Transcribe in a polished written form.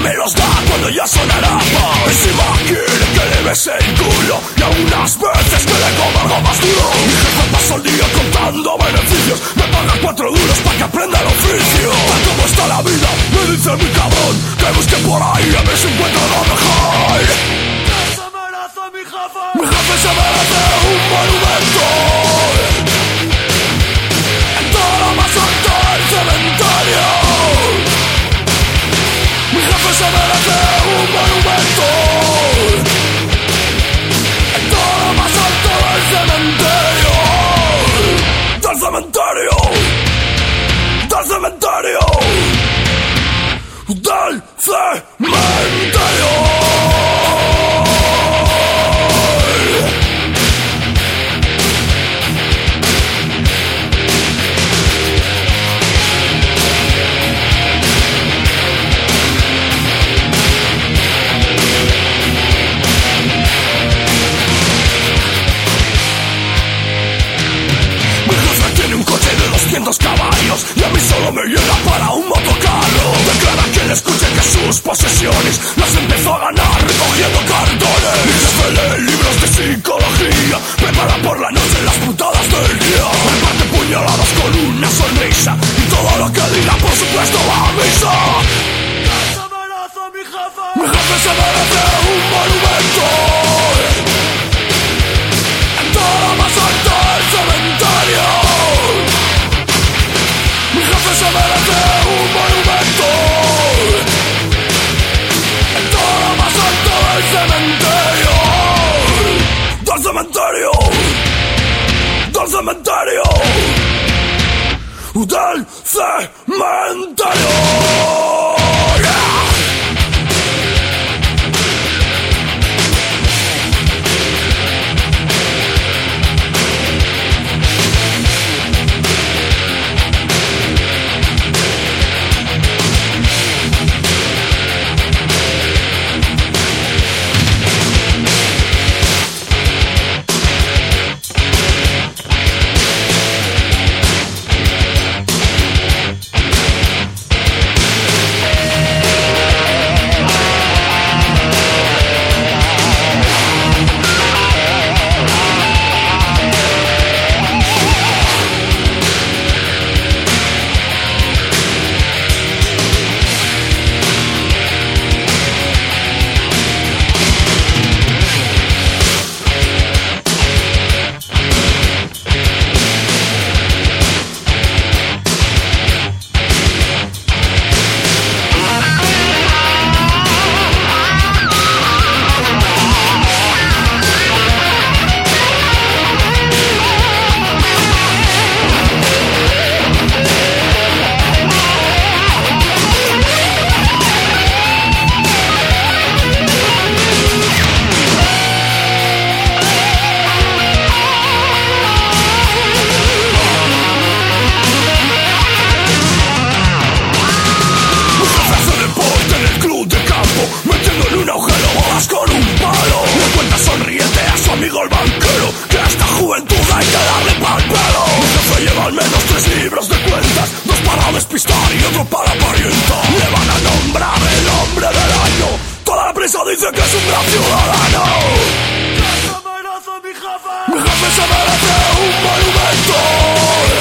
me los da cuando ya sonará. Encima quiere que le bese el culo y algunas veces que le coma algo más duro. Mi jefe pasa el día contando beneficios, me paga 4 duros para que aprenda el oficio. Tal como está la vida, me dice mi cabrón que busque por ahí a ver si encuentro lo mejor. ¡Que se merece mi jefe! Mi jefe se merece un monumento en todo lo más alto del cementerio. Mi jefe se merece un monumento en todo lo más alto del cementerio. Del cementerio. Del cementerio. Del cementerio. Caballos y a mí solo me llega para un motocarro. Declara quien escuche que sus posesiones las empezó a ganar recogiendo cartones. Mi jefe lee libros de psicología, prepara por la noche las putadas del día, reparte puñaladas con una sonrisa y todo lo que diga por supuesto va a misa. ¡Que se merece mi jefe! Mi jefe se merece un monumento en todo lo más alto del cementerio. Mi jefe se merece un monumento en todo lo más alto del cementerio. Del cementerio. Del cementerio. Del cementerio. Dice que es un gran ciudadano. ¡Que se merece mi jefe! Mi jefe se merece un monumento